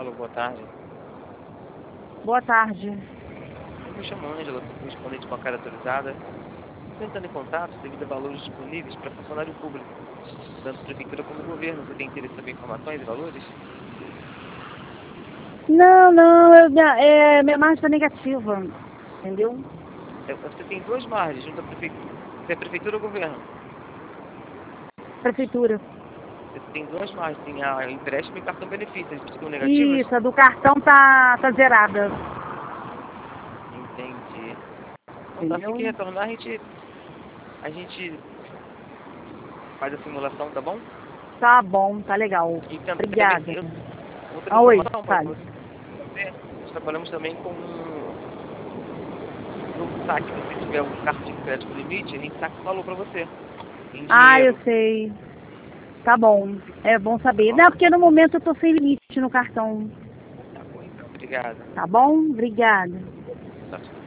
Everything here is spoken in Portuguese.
Alô, boa tarde. Boa tarde. Eu me chamo Ângela, sou correspondente bancária autorizada. Estou entrando em contato devido a valores disponíveis para funcionário público, tanto prefeitura como governo. Você tem interesse em saber informações e valores? Não, minha margem está negativa, entendeu? Você tem duas margens junto à prefeitura. Você é prefeitura ou governo? Prefeitura. Você tem duas margens, tem a empréstimo e cartão benefício. Eles ficam negativas? Isso, a do cartão tá zerada. Entendi. Então tá, assim Entendeu? que retornar, a gente faz a simulação, tá bom? Tá bom, tá legal. E Obrigada. também outra Oi, informação para fale. você. Nós trabalhamos também com no saque, se você tiver um cartão de crédito limite, a gente saca o valor para você. Em Eu dinheiro. sei. Tá bom. É bom saber. Tá Não, bom? porque no momento eu tô sem limite no cartão. Tá bom, então. Obrigado. Tá bom? Obrigada. Tchau, tchau.